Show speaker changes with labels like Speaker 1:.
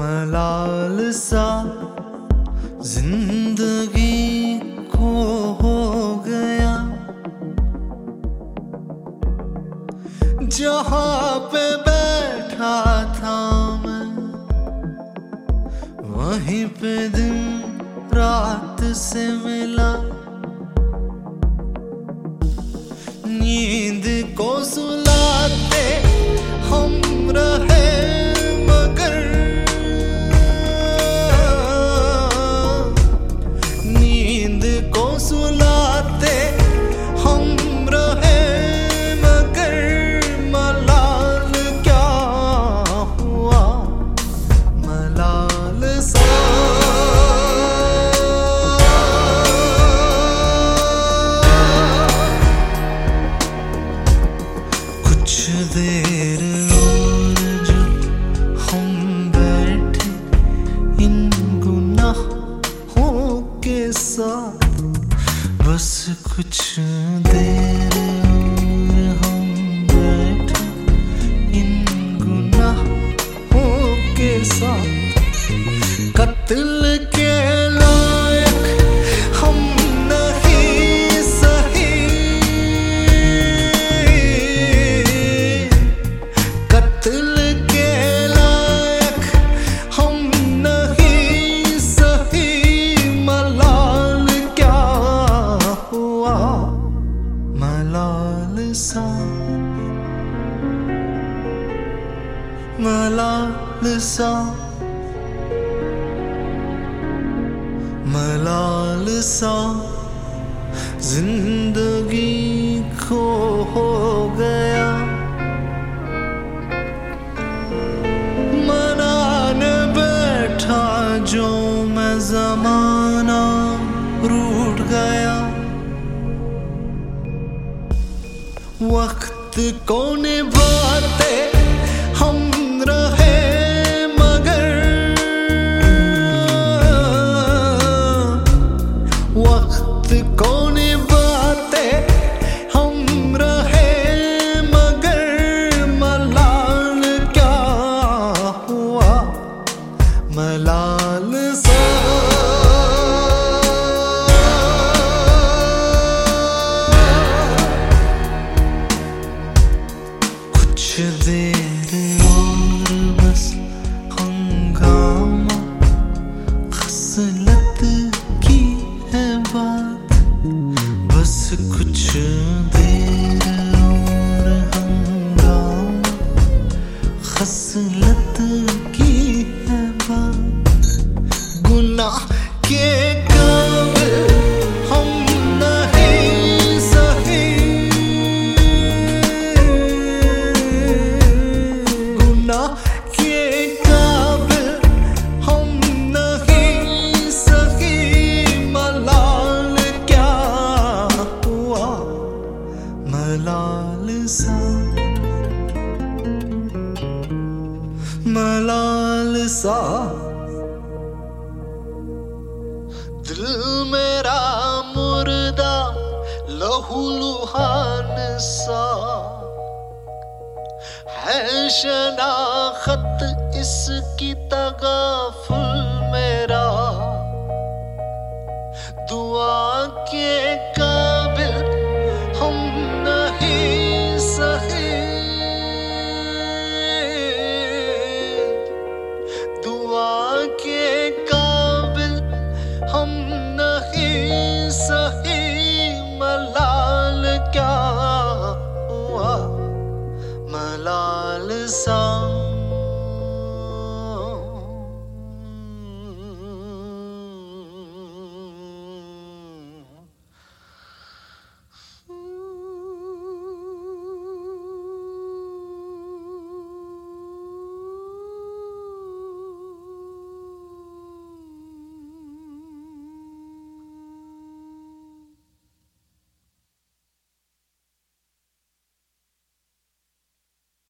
Speaker 1: मलाल सा जिंदगी को हो गया, जहां पे बैठा था मैं वहीं पे दिन रात से मिला। नींद को सुलाते हम रहे मगर नींद को सुलाते हम रहे मगर मलाल क्या हुआ मलाल सा। कुछ देर और जो हम बैठे इन गुनाहों के साथ, बस कुछ देर और हम बैठे इन गुनाहों के साथ। कत्ल के लायक हम नहीं सही, कत्ल के लायक हम नहीं सही। मलाल क्या हुआ मलाल सा, मलाल सा, मलाल सा जिंदगी को हो गया। मनाने बैठा जो मैं ज़माना रूठ गया। वक्त को निभाते हम रहे मगर वक्त को निभाते हम रहे मगर मलाल क्या हुआ मलाल सा। कुछ देर और बस हंगामा खसलत की है बात, बस कुछ देर और हंगामा खसलत की है बात। गुनाह के काबिल हम नहीं सही, गुनाह के काबिल हम नहीं सही। मलाल क्या हुआ मलाल सा, मलाल सा। दिल मेरा मुर्दा लहू लुहान सा है, शनाख्त इसकी तगाफुल मेरा। दुआ के काबिल हम नहीं सही, दुआ के काबिल हम नहीं सही। मलाल क्या हुआ मलाल सा।